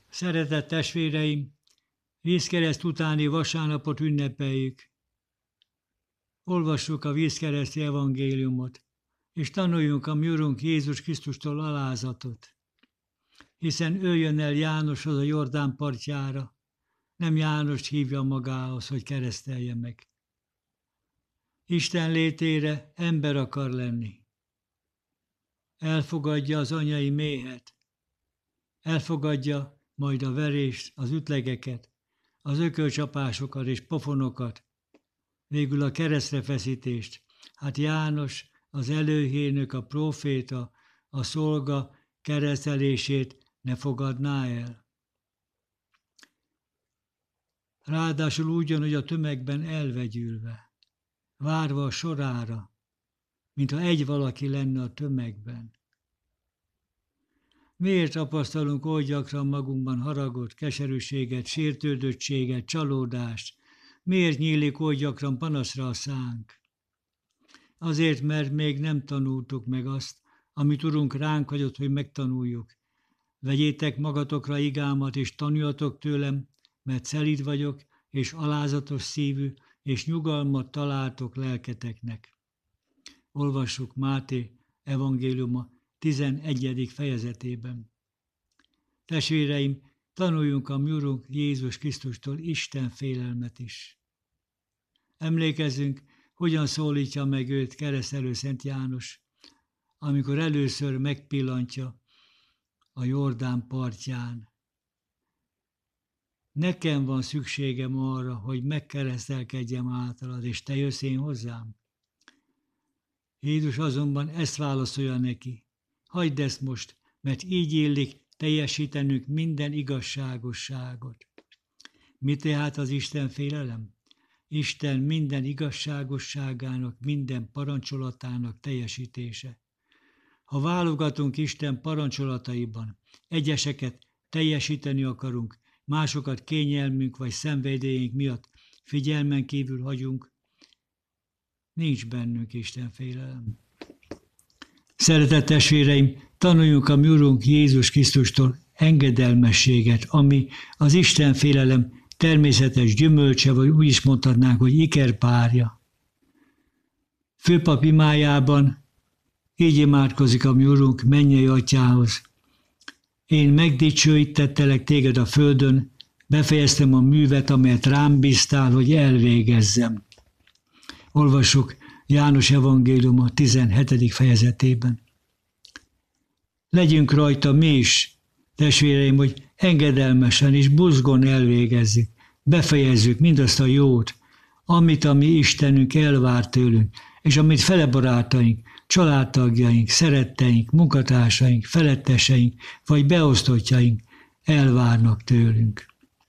Szeretett testvéreim, vízkereszt utáni vasárnapot ünnepeljük. Olvassuk a vízkereszti evangéliumot, és tanuljunk a mi Urunk Jézus Krisztustól alázatot. Hiszen ő jön el Jánoshoz a Jordán partjára, nem Jánost hívja magához, hogy keresztelje meg. Isten létére ember akar lenni. Elfogadja az anyai méhet, elfogadja majd a verést, az ütlegeket, az ökölcsapásokat és pofonokat, végül a keresztre feszítést. Hát János, az előhérnök, a próféta, a szolga keresztelését ne fogadná el. Ráadásul úgy jön, hogy a tömegben elvegyülve, várva a sorára, mintha egy valaki lenne a tömegben. Miért tapasztalunk oly gyakran magunkban haragot, keserűséget, sértődöttséget, csalódást? Miért nyílik oly gyakran panaszra a szánk? Azért, mert még nem tanultuk meg azt, amit Urunk ránk hagyott, hogy megtanuljuk. Vegyétek magatokra igámat, és tanuljatok tőlem, mert szelíd vagyok, és alázatos szívű, és nyugalmat találtok lelketeknek. Olvassuk Máté evangéliuma 11. fejezetében. Testvéreim, tanuljunk a mi Urunk Jézus Krisztustól Isten félelmet is. Emlékezzünk, hogyan szólítja meg őt keresztelő Szent János, amikor először megpillantja a Jordán partján. Nekem van szükségem arra, hogy megkeresztelkedjem általad, és te jössz én hozzám. Jézus azonban ezt válaszolja neki. Hagyd ezt most, mert így illik teljesítenünk minden igazságosságot. Mi tehát az Isten félelem? Isten minden igazságosságának, minden parancsolatának teljesítése. Ha válogatunk Isten parancsolataiban, egyeseket teljesíteni akarunk, másokat kényelmünk vagy szenvedélyünk miatt figyelmen kívül hagyunk, nincs bennünk Isten félelem. Szeretett testvéreim, tanuljunk a mi Urunk Jézus Krisztustól engedelmességet, ami az Isten félelem természetes gyümölcse, vagy úgy is mondhatnánk, hogy ikerpárja. Főpap imájában így imádkozik a mi Urunk mennyei Atyához. Én megdicsőítettelek téged a földön, befejeztem a művet, amelyet rám bíztál, hogy elvégezzem. Olvassuk János evangéliuma 17. fejezetében. Legyünk rajta mi is, testvéreim, hogy engedelmesen és buzgón elvégezzük, befejezzük mindazt a jót, amit a mi Istenünk elvár tőlünk, és amit felebarátaink, családtagjaink, szeretteink, munkatársaink, feletteseink vagy beosztottjaink elvárnak tőlünk.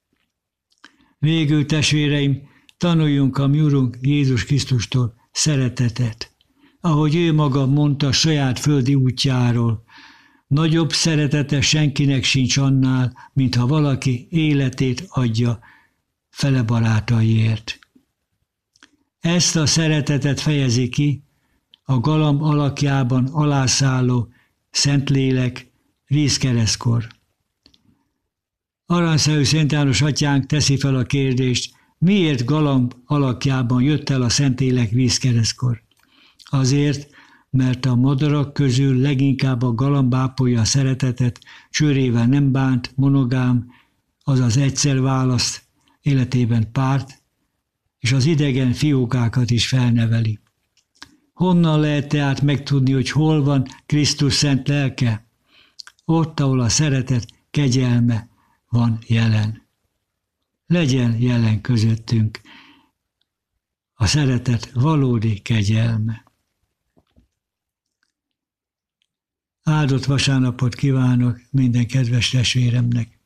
Végül, testvéreim, tanuljunk a mi Urunk Jézus Krisztustól szeretetet. Ahogy ő maga mondta saját földi útjáról, nagyobb szeretete senkinek sincs annál, mintha valaki életét adja fele barátaiért. Ezt a szeretetet fejezi ki a galamb alakjában alászálló Szentlélek vízkeresztkor. Aranyszemű Szent János atyánk teszi fel a kérdést, miért galamb alakjában jött el a Szentlélek vízkeresztkor? Azért, mert a madarak közül leginkább a galamb ápolja a szeretetet, csőrével nem bánt, monogám, azaz egyszer választ életében párt, és az idegen fiókákat is felneveli. Honnan lehet tehát megtudni, hogy hol van Krisztus szent lelke? Ott, ahol a szeretet kegyelme van jelen. Legyen jelen közöttünk a szeretet valódi kegyelme. Áldott vasárnapot kívánok minden kedves testvéremnek.